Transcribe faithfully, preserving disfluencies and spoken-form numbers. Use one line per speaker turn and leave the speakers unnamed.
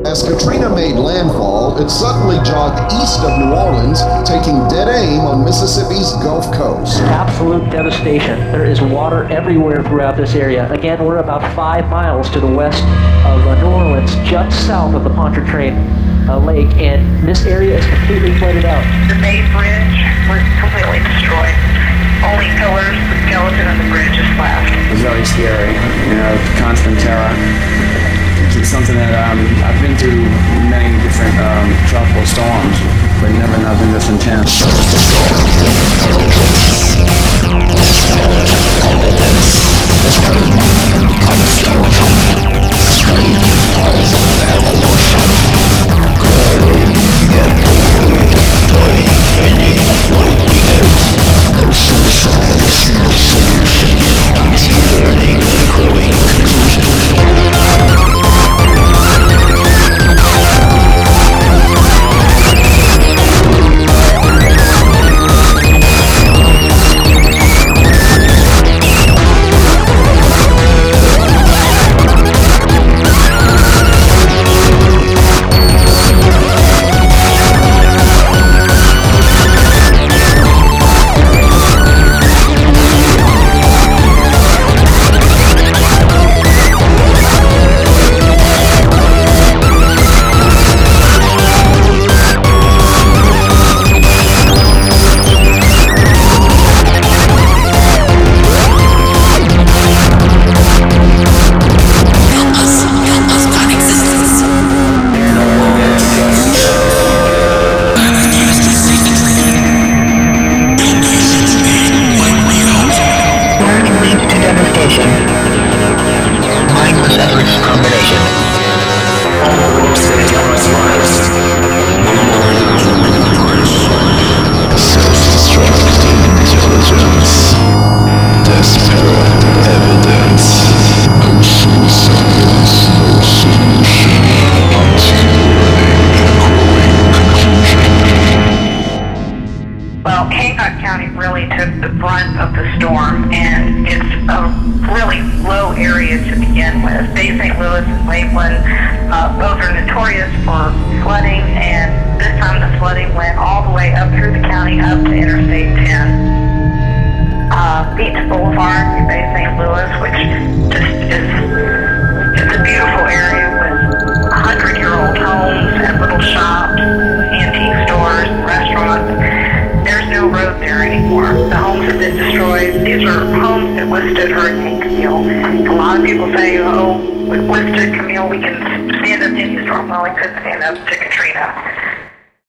As Katrina made landfall, it suddenly jogged east of New Orleans, taking dead aim on Mississippi's Gulf Coast.
Absolute devastation. There is water everywhere throughout this area. Again, we're about five miles to the west of uh, New Orleans, just south of the Pontchartrain uh, Lake, and this area is completely flooded out.
The Bay Bridge was completely destroyed. Only pillars, the skeleton of the bridge is left.
It's very scary, you know, constant terror. It's something that um, I've been through many different um, tropical storms, but never nothing this intense.
Well, we couldn't stand up to any storm. Well, we couldn't stand up to Katrina.